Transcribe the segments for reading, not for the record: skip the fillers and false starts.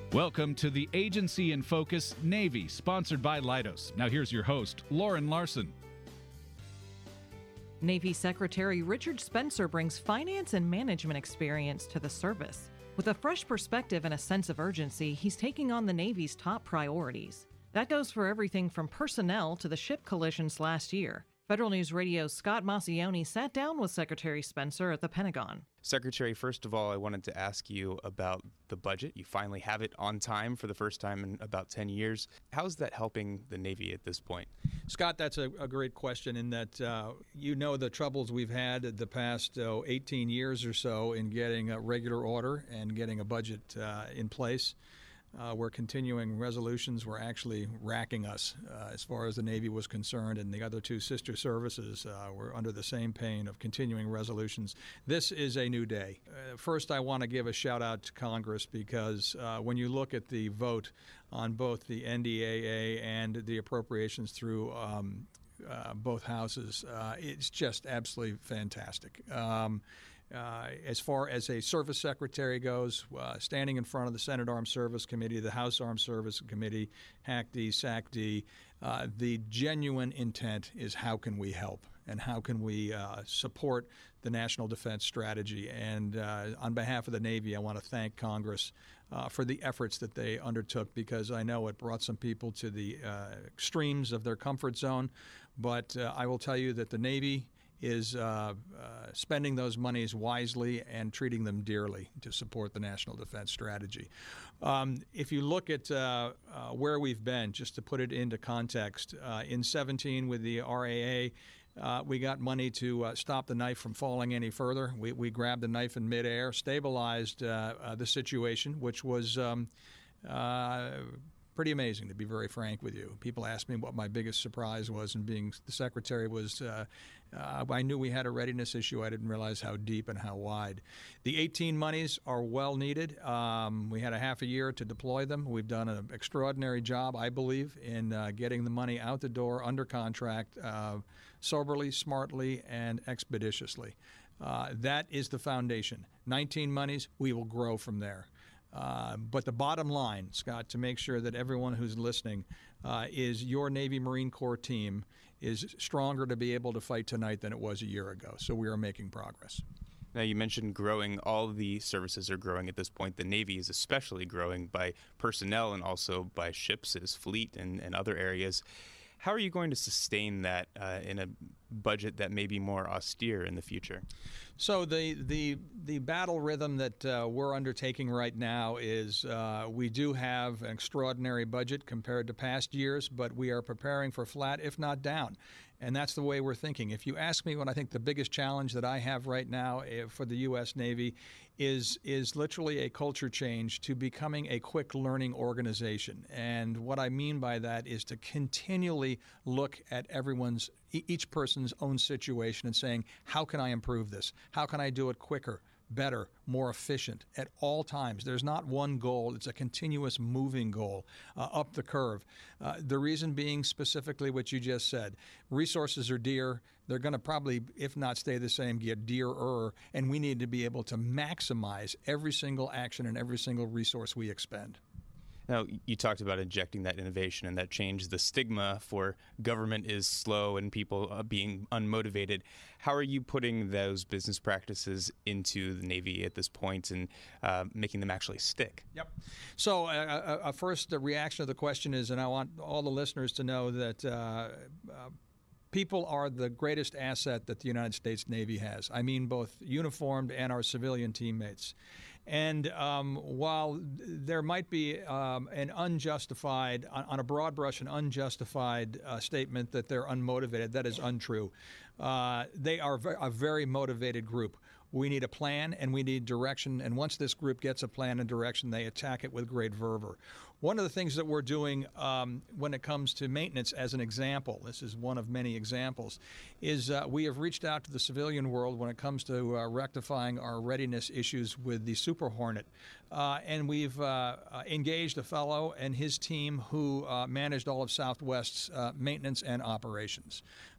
Welcome to the Agency in Focus Navy, sponsored by Leidos. Now here's your host, Lauren Larson. Navy Secretary Richard Spencer brings finance and management experience to the service. With a fresh perspective and a sense of urgency, he's taking on the Navy's top priorities. That goes for everything from personnel to the ship collisions last year. Federal News Radio's Scott Maucione sat down with Secretary Spencer at the Pentagon. Secretary, first of all, I wanted to ask you about the budget. You finally have it on time for the first time in about 10 years. How's that helping the Navy at this point? Scott, that's a great question in that you know the troubles we've had the past 18 years or so in getting a regular order and getting a budget in place. Where continuing resolutions were actually racking us as far as the Navy was concerned, and the other two sister services were under the same pain of continuing resolutions. This is a new day. First, I want to give a shout out to Congress because when you look at the vote on both the NDAA and the appropriations through both houses, it's just absolutely fantastic. As far as a service secretary goes, standing in front of the Senate Armed Service Committee, the House Armed Service Committee, HACD, SACD, the genuine intent is how can we help and how can we support the national defense strategy. And on behalf of the Navy, I want to thank Congress for the efforts that they undertook because I know it brought some people to the extremes of their comfort zone. But I will tell you that the Navy is spending those monies wisely and treating them dearly to support the national defense strategy. If you look at where we've been, just to put it into context, in 17 with the RAA, we got money to stop the knife from falling any further. We grabbed the knife in midair, stabilized the situation, which was pretty amazing, to be very frank with you. People ask me what my biggest surprise was in being the secretary was I knew we had a readiness issue. I didn't realize how deep and how wide. The 18 monies are well needed. We had a half a year to deploy them. We've done an extraordinary job, I believe, in getting the money out the door under contract soberly, smartly, and expeditiously. That is the foundation. 19 monies, we will grow from there. But the bottom line, Scott, to make sure that everyone who's listening is your Navy Marine Corps team is stronger to be able to fight tonight than it was a year ago. So we are making progress. Now, you mentioned growing. All the services are growing at this point. The Navy is especially growing by personnel and also by ships, its fleet, and other areas. How are you going to sustain that in a budget that may be more austere in the future? So the battle rhythm that we're undertaking right now is we do have an extraordinary budget compared to past years, but we are preparing for flat, if not down. And that's the way we're thinking. If you ask me what I think the biggest challenge that I have right now for the U.S. Navy is literally a culture change to becoming a quick learning organization. And what I mean by that is to continually look at each person's own situation and saying, how can I improve this? How can I do it quicker, better, more efficient at all times? There's not one goal. It's a continuous moving goal up the curve. The reason being specifically what you just said. Resources are dear. They're going to probably, if not stay the same, get dearer, and we need to be able to maximize every single action and every single resource we expend. Now, you talked about injecting that innovation and that change. The stigma for government is slow and people being unmotivated. How are you putting those business practices into the Navy at this point and making them actually stick? Yep. So first, the reaction to the question is, and I want all the listeners to know that people are the greatest asset that the United States Navy has. I mean both uniformed and our civilian teammates. And while there might be an unjustified, on a broad brush, an unjustified statement that they're unmotivated, that is untrue. They are a very motivated group. We need a plan and we need direction. And once this group gets a plan and direction, they attack it with great fervor. One of the things that we're doing when it comes to maintenance, as an example, this is one of many examples, is we have reached out to the civilian world when it comes to rectifying our readiness issues with the Super Hornet. And we've engaged a fellow and his team who managed all of Southwest's maintenance and operations.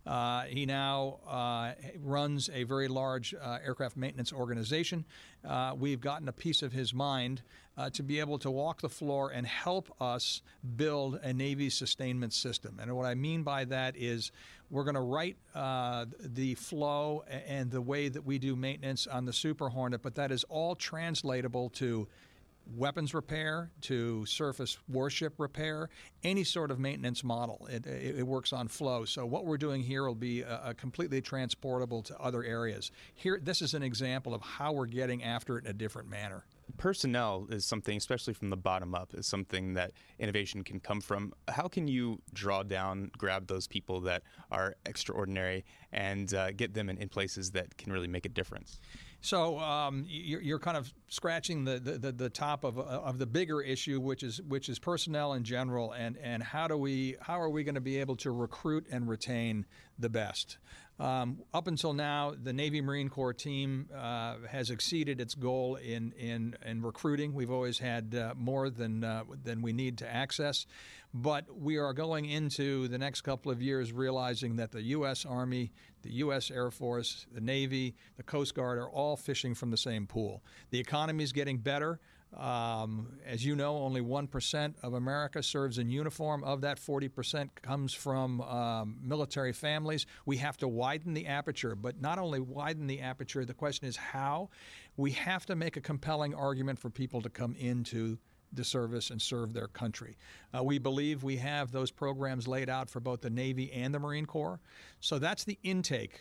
He now runs a very large aircraft maintenance organization. We've gotten a piece of his mind to be able to walk the floor and help us build a Navy sustainment system. And what I mean by that is we're going to write the flow and the way that we do maintenance on the Super Hornet, but that is all translatable to weapons repair, to surface warship repair, any sort of maintenance model. It works on flow. So what we're doing here will be completely transportable to other areas. Here, this is an example of how we're getting after it in a different manner. Personnel is something, especially from the bottom up, is something that innovation can come from. How can you grab those people that are extraordinary and get them in places that can really make a difference? So you're kind of scratching the top of the bigger issue, which is personnel in general, and how are we going to be able to recruit and retain the best? Up until now, the Navy Marine Corps team has exceeded its goal in recruiting. We've always had more than we need to access, but we are going into the next couple of years realizing that the U.S. Army, the U.S. Air Force, the Navy, the Coast Guard are all fishing from the same pool. The economy is getting better. As you know, only 1% of America serves in uniform. Of that, 40% comes from military families. We have to widen the aperture, but not only widen the aperture, the question is how. We have to make a compelling argument for people to come into the service and serve their country. We believe we have those programs laid out for both the Navy and the Marine Corps. So that's the intake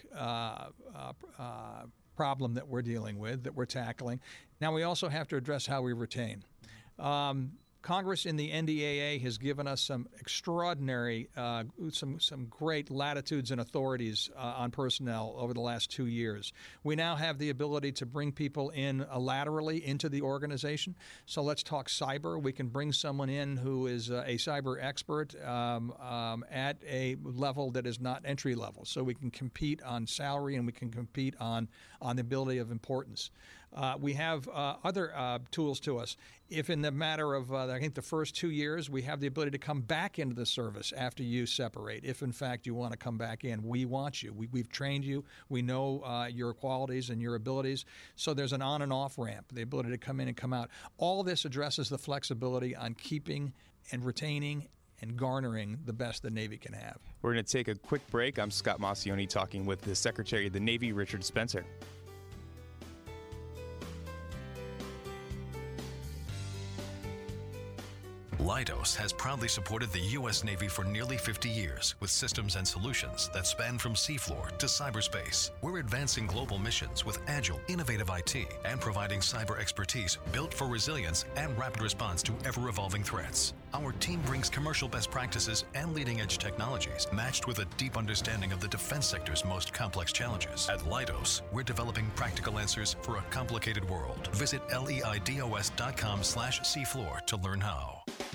problem that we're dealing with, that we're tackling. Now we also have to address how we retain. Congress in the NDAA has given us some extraordinary, some great latitudes and authorities on personnel over the last 2 years. We now have the ability to bring people in laterally into the organization. So let's talk cyber. We can bring someone in who is a cyber expert at a level that is not entry level. So we can compete on salary and we can compete on the ability of importance. We have other tools to us. If in the matter of, I think, the first 2 years, we have the ability to come back into the service after you separate. If, in fact, you want to come back in, we want you. We've trained you. We know your qualities and your abilities. So there's an on and off ramp, the ability to come in and come out. All this addresses the flexibility on keeping and retaining and garnering the best the Navy can have. We're going to take a quick break. I'm Scott Maucione talking with the Secretary of the Navy, Richard Spencer. Leidos has proudly supported the U.S. Navy for nearly 50 years with systems and solutions that span from seafloor to cyberspace. We're advancing global missions with agile, innovative IT and providing cyber expertise built for resilience and rapid response to ever-evolving threats. Our team brings commercial best practices and leading-edge technologies matched with a deep understanding of the defense sector's most complex challenges. At Leidos, we're developing practical answers for a complicated world. Visit leidos.com/seafloor to learn how.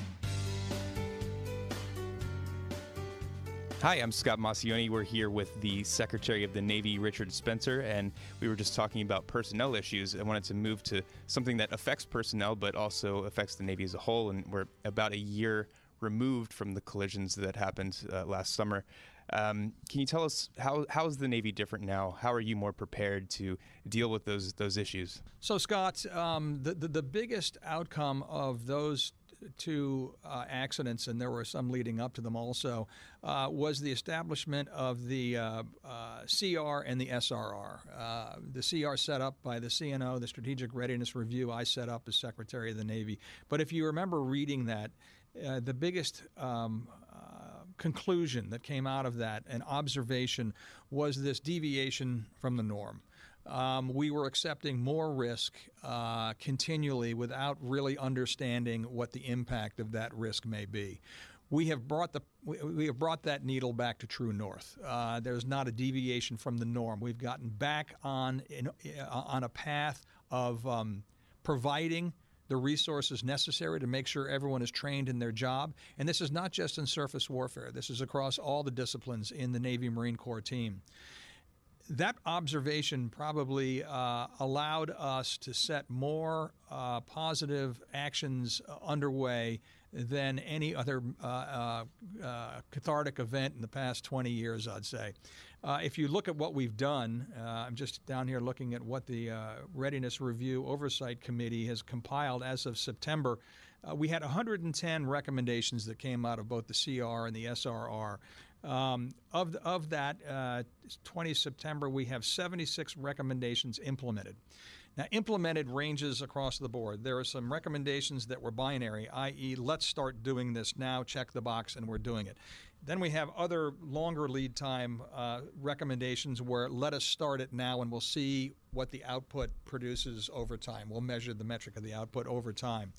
Hi, I'm Scott Maucione. We're here with the Secretary of the Navy, Richard Spencer, and we were just talking about personnel issues. I wanted to move to something that affects personnel but also affects the Navy as a whole, and we're about a year removed from the collisions that happened last summer. Can you tell us how is the Navy different now? How are you more prepared to deal with those issues? So, Scott, the biggest outcome of those two accidents, and there were some leading up to them also, was the establishment of the CR and the SRR. The CR set up by the CNO, the Strategic Readiness Review, I set up as Secretary of the Navy. But if you remember reading that, the biggest conclusion that came out of that, an observation, was this deviation from the norm. We were accepting more risk continually without really understanding what the impact of that risk may be. We have brought that needle back to true north. There's not a deviation from the norm. We've gotten back on a path of providing the resources necessary to make sure everyone is trained in their job. And this is not just in surface warfare. This is across all the disciplines in the Navy Marine Corps team. That observation probably allowed us to set more positive actions underway than any other cathartic event in the past 20 years, I'd say. If you look at what we've done, I'm just down here looking at what the Readiness Review Oversight Committee has compiled as of September. We had 110 recommendations that came out of both the CR and the SRR. Of that, 20 September, we have 76 recommendations implemented. Now, implemented ranges across the board. There are some recommendations that were binary, i.e., let's start doing this now, check the box, and we're doing it. Then we have other longer lead time recommendations where let us start it now and we'll see what the output produces over time. We'll measure the metric of the output over time.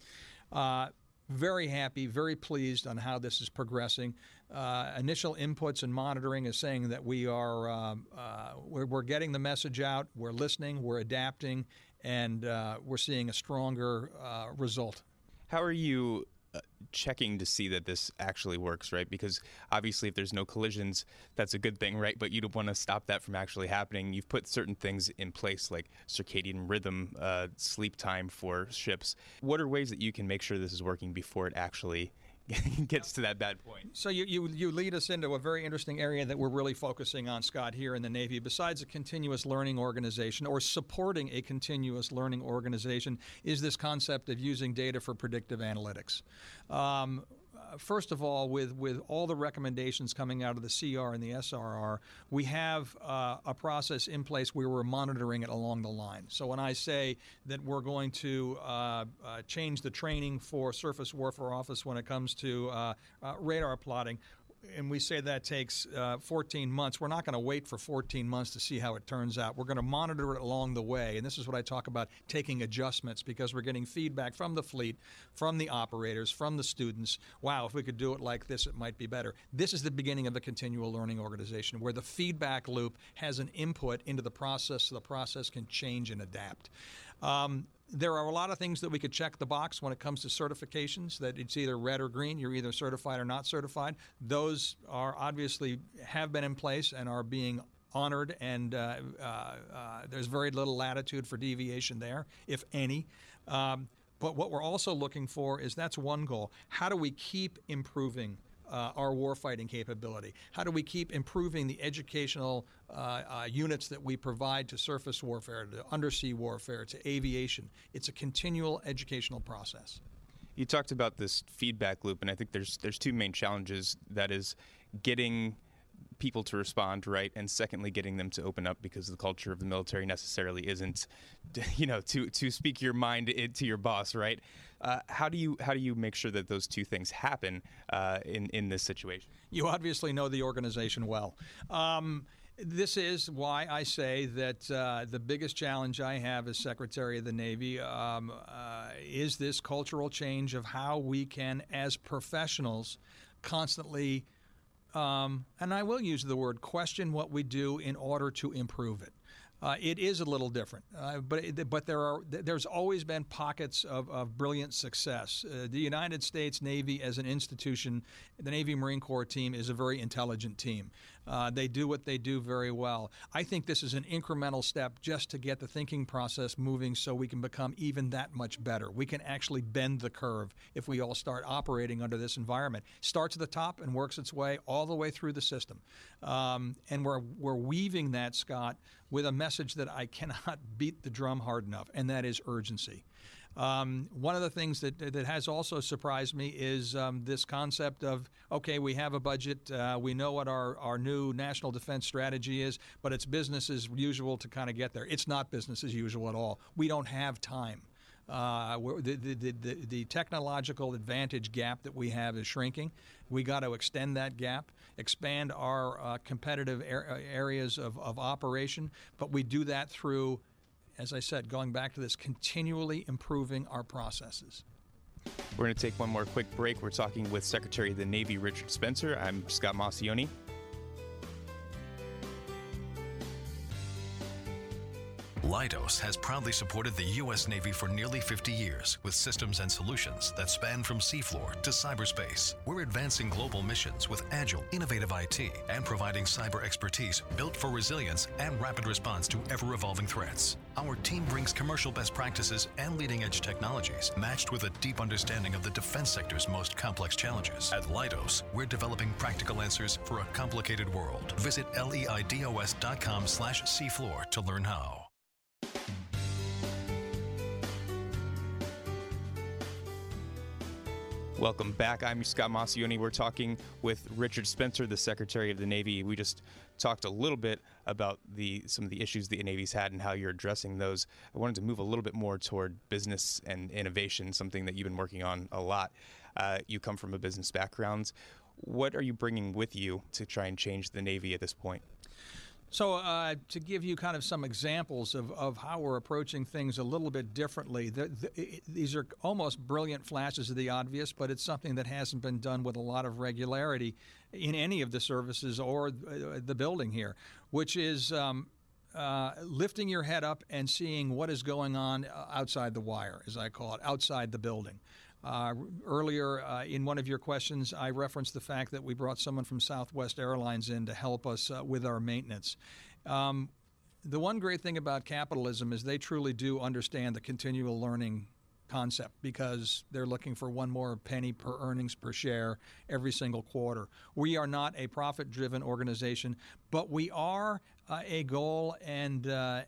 Very happy, very pleased on how this is progressing. Initial inputs and monitoring is saying that we are we're getting the message out, we're listening, we're adapting, and we're seeing a stronger result. How are you checking to see that this actually works, right? Because obviously if there's no collisions, that's a good thing, right? But you don't want to stop that from actually happening. You've put certain things in place like circadian rhythm, sleep time for ships. What are ways that you can make sure this is working before it actually gets to that bad point? So you lead us into a very interesting area that we're really focusing on, Scott, here in the Navy. Besides a continuous learning organization or supporting a continuous learning organization is this concept of using data for predictive analytics. First of all, with all the recommendations coming out of the CR and the SRR, we have a process in place where we're monitoring it along the line. So when I say that we're going to change the training for Surface Warfare Office when it comes to radar plotting, and we say that takes 14 months, we're not going to wait for 14 months to see how it turns out. We're going to monitor it along the way. And this is what I talk about taking adjustments, because we're getting feedback from the fleet, from the operators, from the students. Wow, if we could do it like this, it might be better. This is the beginning of the continual learning organization, where the feedback loop has an input into the process so the process can change and adapt. There are a lot of things that we could check the box when it comes to certifications, that it's either red or green, you're either certified or not certified. Those are obviously have been in place and are being honored, and there's very little latitude for deviation there, if any. But what we're also looking for is, that's one goal. How do we keep improving our warfighting capability? How do we keep improving the educational units that we provide to surface warfare, to undersea warfare, to aviation? It's a continual educational process. You talked about this feedback loop, and I think there's two main challenges. That is getting people to respond, right? And secondly, getting them to open up, because the culture of the military necessarily isn't, to speak your mind to your boss, right? How do you make sure that those two things happen in this situation? You obviously know the organization well. This is why I say that the biggest challenge I have as Secretary of the Navy is this cultural change of how we can, as professionals, constantly, and I will use the word question what we do in order to improve it. It is a little different, but there's always been pockets of brilliant success. The United States Navy as an institution, the Navy Marine Corps team is a very intelligent team. They do what they do very well. I think this is an incremental step just to get the thinking process moving so we can become even that much better. We can actually bend the curve if we all start operating under this environment. Starts at the top and works its way all the way through the system. And we're weaving that, Scott, with a message that I cannot beat the drum hard enough, and that is urgency. One of the things that has also surprised me is this concept of, okay, we have a budget, we know what our new national defense strategy is, but it's business as usual to kind of get there. It's not business as usual at all. We don't have time. The technological advantage gap that we have is shrinking. We got to extend that gap, expand our competitive areas of operation, but we do that through, as I said, going back to this, continually improving our processes. We're going to take one more quick break. We're talking with Secretary of the Navy Richard Spencer. I'm Scott Maucione. Leidos has proudly supported the U.S. Navy for nearly 50 years with systems and solutions that span from seafloor to cyberspace. We're advancing global missions with agile, innovative IT and providing cyber expertise built for resilience and rapid response to ever-evolving threats. Our team brings commercial best practices and leading-edge technologies matched with a deep understanding of the defense sector's most complex challenges. At Leidos, we're developing practical answers for a complicated world. Visit leidos.com/seafloor to learn how. Welcome back. I'm Scott Maucione. We're talking with Richard Spencer, the Secretary of the Navy. We just talked a little bit about some of the issues the Navy's had and how you're addressing those. I wanted to move a little bit more toward business and innovation, something that you've been working on a lot. You come from a business background. What are you bringing with you to try and change the Navy at this point? So to give you kind of some examples of how we're approaching things a little bit differently, these are almost brilliant flashes of the obvious, but it's something that hasn't been done with a lot of regularity in any of the services or the building here, which is lifting your head up and seeing what is going on outside the wire, as I call it, outside the building. Earlier in one of your questions, I referenced the fact that we brought someone from Southwest Airlines in to help us with our maintenance. The one great thing about capitalism is they truly do understand the continual learning concept because they're looking for one more penny per earnings per share every single quarter. We are not a profit-driven organization, but we are a goal and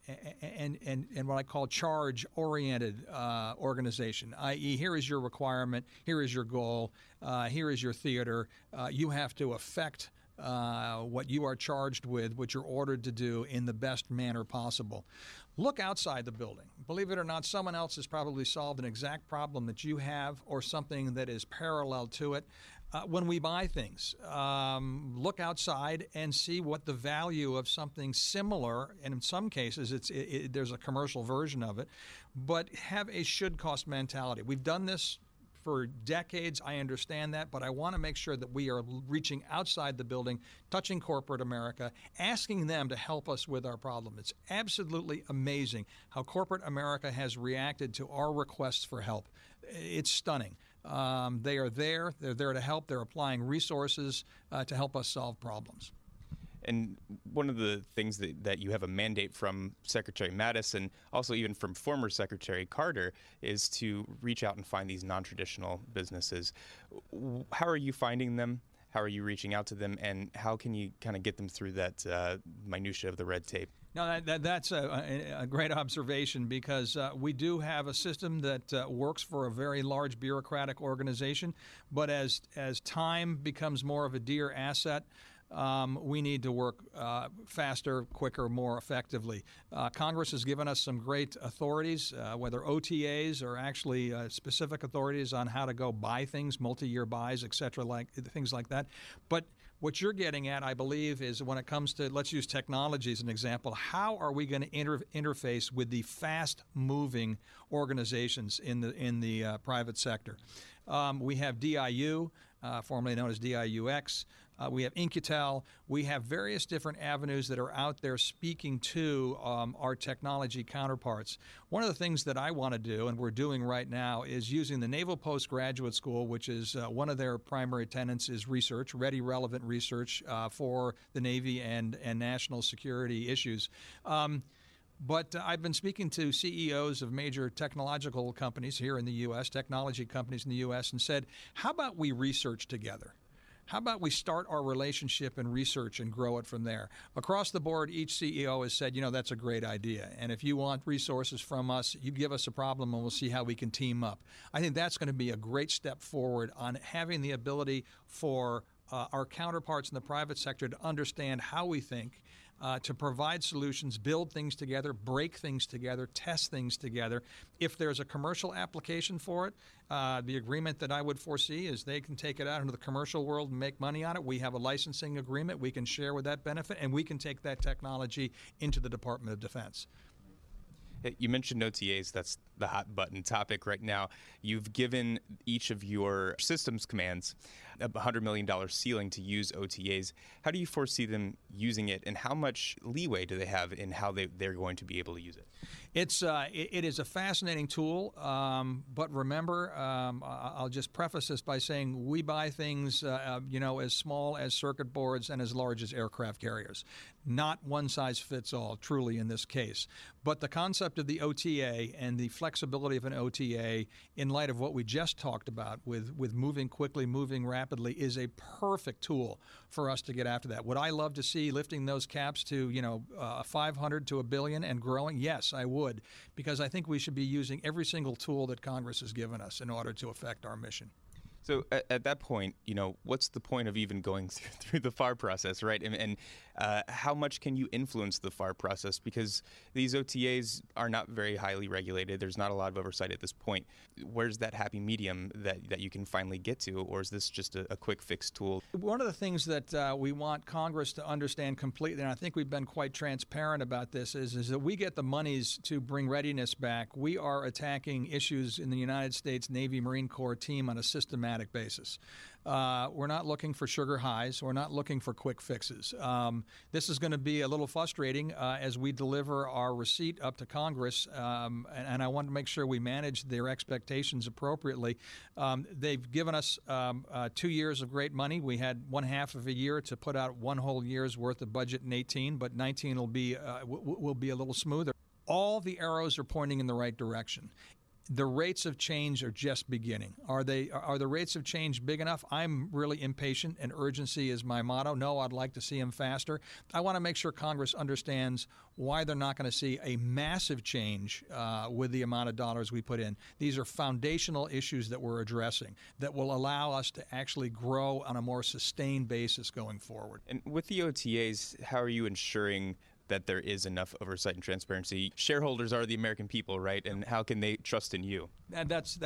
what I call charge-oriented organization, i.e. here is your requirement, here is your goal, here is your theater. You have to affect what you are charged with, what you're ordered to do in the best manner possible. Look outside the building. Believe it or not, someone else has probably solved an exact problem that you have or something that is parallel to it. When we buy things, look outside and see what the value of something similar, and in some cases there's a commercial version of it, but have a should-cost mentality. We've done this for decades. I understand that, but I want to make sure that we are reaching outside the building, touching corporate America, asking them to help us with our problem. It's absolutely amazing how corporate America has reacted to our requests for help. It's stunning. They are there. They're there to help. They're applying resources to help us solve problems. And one of the things that you have a mandate from Secretary Mattis and also even from former Secretary Carter is to reach out and find these non-traditional businesses. How are you finding them? How are you reaching out to them? And how can you kind of get them through that minutia of the red tape? No, that's a great observation because we do have a system that works for a very large bureaucratic organization. But as time becomes more of a dear asset, we need to work faster, quicker, more effectively. Congress has given us some great authorities, whether OTAs or actually specific authorities on how to go buy things, multi-year buys, et cetera, things like that. But what you're getting at, I believe, is when it comes to, let's use technology as an example, how are we going to interface with the fast-moving organizations in the private sector? We have DIU, formerly known as DIUX. We have Incutel. We have various different avenues that are out there speaking to our technology counterparts. One of the things that I want to do, and we're doing right now, is using the Naval Postgraduate School, which is one of their primary tenets is research, ready, relevant research for the Navy and national security issues. But I've been speaking to CEOs of major technological companies here in the U.S., technology companies in the U.S., and said, how about we research together? How about we start our relationship in research and grow it from there? Across the board, each CEO has said, that's a great idea. And if you want resources from us, you give us a problem and we'll see how we can team up. I think that's going to be a great step forward on having the ability for our counterparts in the private sector to understand how we think, to provide solutions, build things together, break things together, test things together. If there's a commercial application for it, the agreement that I would foresee is they can take it out into the commercial world and make money on it. We have a licensing agreement. We can share with that benefit, and we can take that technology into the Department of Defense. You mentioned OTAs. That's the hot button topic right now. You've given each of your systems commands a $100 million ceiling to use OTAs. How do you foresee them using it, and how much leeway do they have in how they're going to be able to use it? It is a fascinating tool, but remember, I'll just preface this by saying we buy things, as small as circuit boards and as large as aircraft carriers. Not one size fits all, truly, in this case. But the concept of the OTA and the flexibility of an OTA, in light of what we just talked about with moving quickly, moving rapidly, is a perfect tool for us to get after that. Would I love to see lifting those caps to, 500 to $1 billion and growing? Yes, I would, because I think we should be using every single tool that Congress has given us in order to affect our mission. So at that point, what's the point of even going through the FAR process, right? And how much can you influence the FAR process? Because these OTAs are not very highly regulated. There's not a lot of oversight at this point. Where's that happy medium that you can finally get to, or is this just a quick fix tool? One of the things that we want Congress to understand completely, and I think we've been quite transparent about this, is that we get the monies to bring readiness back. We are attacking issues in the United States Navy Marine Corps team on a systematic basis. We're not looking for sugar highs. We're not looking for quick fixes. This is going to be a little frustrating as we deliver our receipt up to Congress, and I want to make sure we manage their expectations appropriately. They've given us 2 years of great money. We had 1/2 of a year to put out 1 whole year's worth of budget in 18, but 19 will be a little smoother. All the arrows are pointing in the right direction. The rates of change are just beginning. Are the rates of change big enough? I'm really impatient, and urgency is my motto. No, I'd like to see them faster. I want to make sure Congress understands why they're not going to see a massive change with the amount of dollars we put in. These are foundational issues that we're addressing that will allow us to actually grow on a more sustained basis going forward. And with the OTAs, how are you ensuring that there is enough oversight and transparency? Shareholders are the American people, right? And how can they trust in you? And that's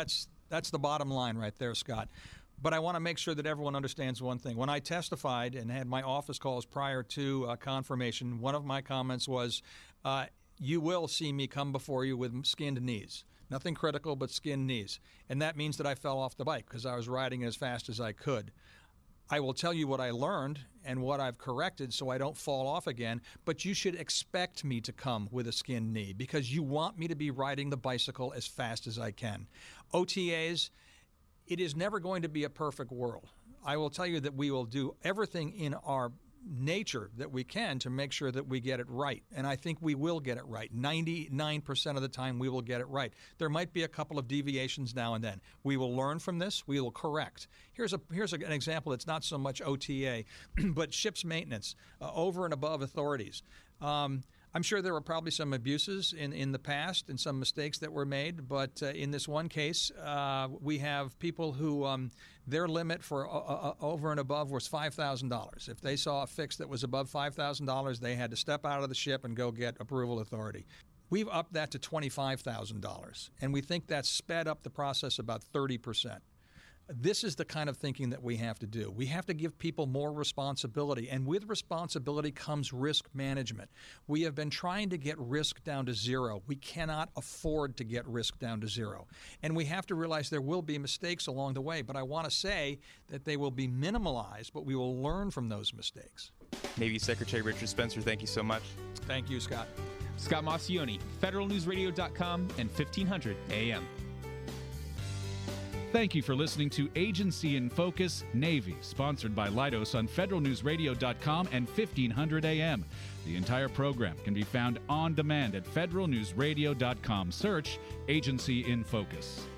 the bottom line right there, Scott. But I want to make sure that everyone understands one thing. When I testified and had my office calls prior to confirmation, one of my comments was, you will see me come before you with skinned knees. Nothing critical, but skinned knees. And that means that I fell off the bike because I was riding as fast as I could. I will tell you what I learned and what I've corrected so I don't fall off again, but you should expect me to come with a skinned knee because you want me to be riding the bicycle as fast as I can. OTAs, it is never going to be a perfect world. I will tell you that we will do everything in our nature that we can to make sure that we get it right. And I think we will get it right. 99% of the time we will get it right. There might be a couple of deviations now and then. We will learn from this. We will correct. Here's an example that's not so much OTA, but ships maintenance over and above authorities. I'm sure there were probably some abuses in the past and some mistakes that were made, but in this one case, we have people who their limit for over and above was $5,000. If they saw a fix that was above $5,000, they had to step out of the ship and go get approval authority. We've upped that to $25,000, and we think that's sped up the process about 30%. This is the kind of thinking that we have to do. We have to give people more responsibility, and with responsibility comes risk management. We have been trying to get risk down to zero. We cannot afford to get risk down to zero. And we have to realize there will be mistakes along the way, but I want to say that they will be minimalized, but we will learn from those mistakes. Navy Secretary Richard Spencer, thank you so much. Thank you, Scott. Scott Maucione, federalnewsradio.com and 1500 AM. Thank you for listening to Agency in Focus Navy, sponsored by Leidos on federalnewsradio.com and 1500 AM. The entire program can be found on demand at federalnewsradio.com. Search Agency in Focus.